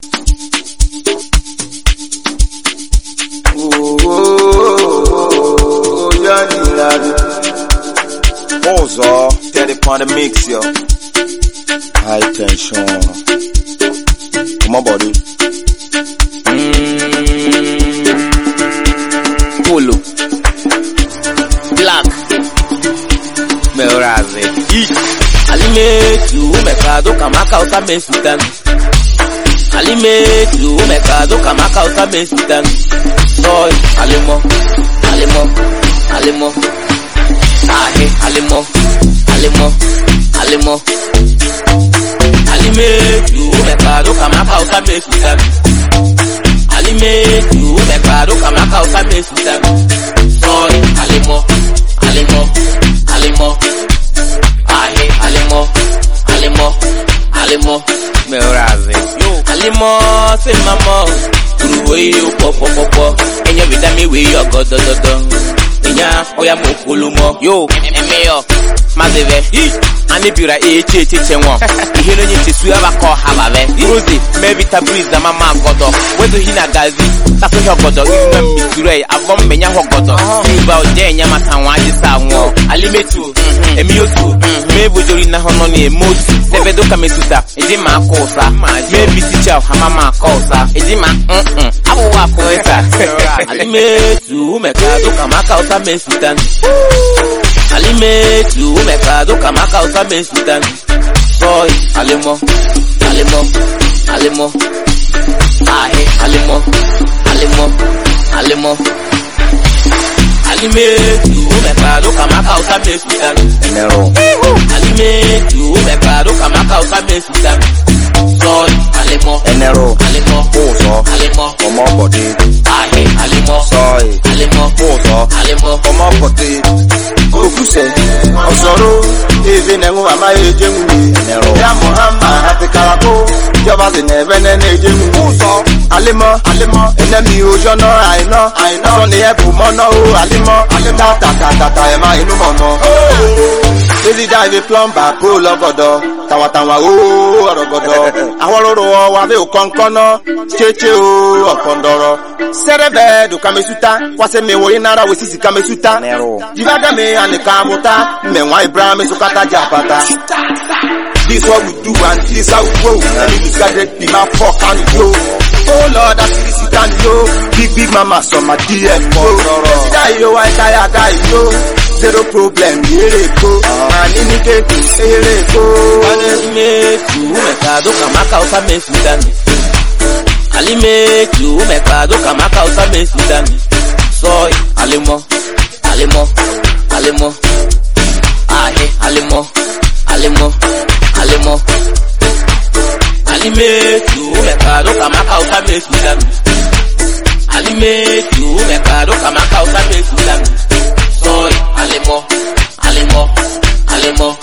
Mozo, steady upon the mix, yo. High tension. Come on, body. Polo. Black. Meoraze. Alimetu, mercado, kamaka, usa mesutan. Alimetu, mercado, kamaka, usa mesutan. Soy, alimo. Ahe, alimo. Alimetu, mercado, kamaka, usa mesutan. Alimetu, mercado, kamaka, usa mesutan. Soy, alimo. Ahe, alimo. Meoraze. Alimo, say mama. Uruwe yo popo. Enya vitami we yo godododo. Enya oya mokulumo. Yo, emeyo. Mazeve. Anibira chenwo. Ihero nyi tesu aba ko hababe. Rosie, me vita breeze mama godo. Wezo hina gazi. Taso ho godo. Ina misure avom menya ho godo. Iba oje nya matanwa ajisa won. Alimetu. Emiyotu. Me bojori na hono ni emotu. Sevedo kamesuta. Eje ma akosa. Me biticha hamama akosa. Eje ma abu wa koesa. Alimetu mercado kamaka usa mesutan. Alimetu mercado kamaka usa mesutan. Soy alimo. Ahe alimo. Alimetu mercado kamaka usa mesutan. Alimetu mercado kamaka usa mesutan. Soy alimo. Mozo, come on, body. Ahe alimo. Soy, Mozo, come on, body. Okuse, Osoro, even a woman, my agent, Yamuhama, at the Caraco, Java, never agent, Muso, Alimo, enemy, Ojono, I know, only a Pumono, Alimo, Tata, am I no more? Busy dive plumber, pull of Godo, Tawatawa, Rogodo, Awaro, Wave, Concono, Cheche, or Condoro, Serebe, do Kamesuta, was a Mewinara with Sisi Kamesuta, Divada me and the Kamota, Menwai Brahmi, Sukata Japata. This what we do and this how we go, and it is gathered in my fork and go. Oh Lord, that's this you can go. Big mama, so my dear, die yo, I die yo. Zero problem, here it go. And in the cake, here it go. Alimetu mercado kamaka usa mesutan. Alimetu mercado kamaka usa mesutan. Soy alimo. Ahe alimo. Alimetu mercado kamaka usa mesutan. Alimetu mercado kamaka usa mesutan. Soy alimo.